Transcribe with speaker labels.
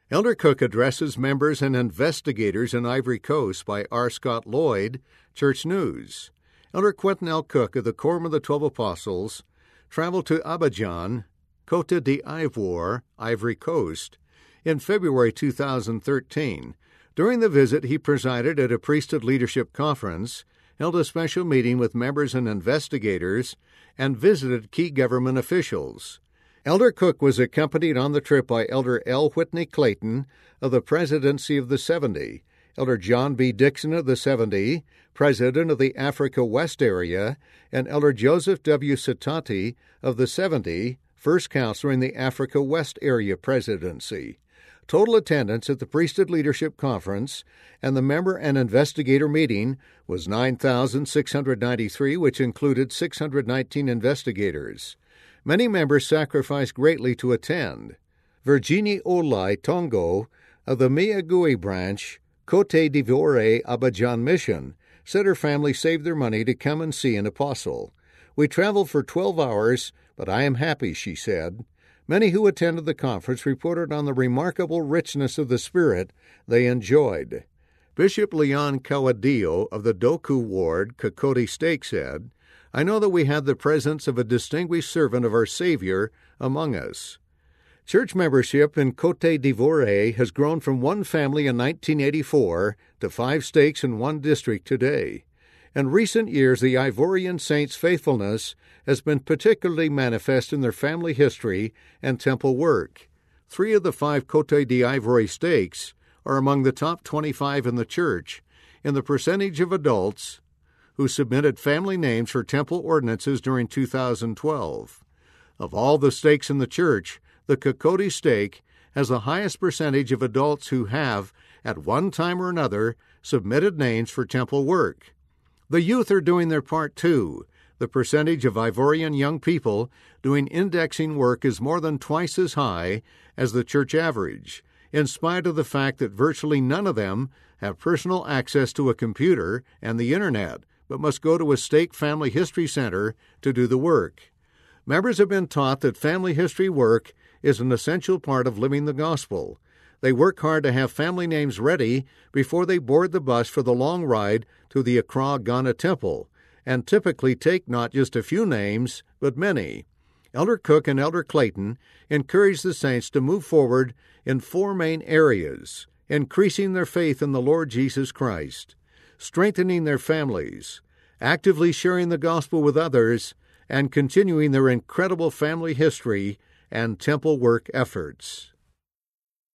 Speaker 1: Elder Cook addresses members and investigators in Ivory Coast by R. Scott Lloyd, Church News. Elder Quentin L. Cook of the Quorum of the 12 Apostles traveled to Abidjan, Côte d'Ivoire, Ivory Coast, in February 2013. During the visit, he presided at a priesthood leadership conference, held a special meeting with members and investigators, and visited key government officials. Elder Cook was accompanied on the trip by Elder L. Whitney Clayton of the Presidency of the 70, Elder John B. Dixon of the 70, President of the Africa West Area, and Elder Joseph W. Satati of the 70, First Counselor in the Africa West Area Presidency. Total attendance at the Priesthood Leadership Conference and the member and investigator meeting was 9,693, which included 619 investigators. Many members sacrificed greatly to attend. Virginie Olai Tongo of the Miagui branch, Côte d'Ivoire Abidjan Mission, said her family saved their money to come and see an apostle. "We traveled for 12 hours, but I am happy," she said. Many who attended the conference reported on the remarkable richness of the Spirit they enjoyed. Bishop Leon Kawadillo of the Doku Ward, Cocody Stake, said, "I know that we had the presence of a distinguished servant of our Savior among us." Church membership in Côte d'Ivoire has grown from one family in 1984 to 5 stakes in one district today. In recent years, the Ivorian saints' faithfulness has been particularly manifest in their family history and temple work. 3 of the 5 Côte d'Ivoire stakes are among the top 25 in the church in the percentage of adults who submitted family names for temple ordinances during 2012. Of all the stakes in the church, the Cocody stake has the highest percentage of adults who have, at one time or another, submitted names for temple work. The youth are doing their part too. The percentage of Ivorian young people doing indexing work is more than twice as high as the church average, in spite of the fact that virtually none of them have personal access to a computer and the Internet, but must go to a stake family history center to do the work. Members have been taught that family history work is an essential part of living the gospel. They work hard to have family names ready before they board the bus for the long ride to the Accra, Ghana temple, and typically take not just a few names, but many. Elder Cook and Elder Clayton encourage the saints to move forward in 4 main areas: increasing their faith in the Lord Jesus Christ, strengthening their families, actively sharing the gospel with others, and continuing their incredible family history and temple work efforts.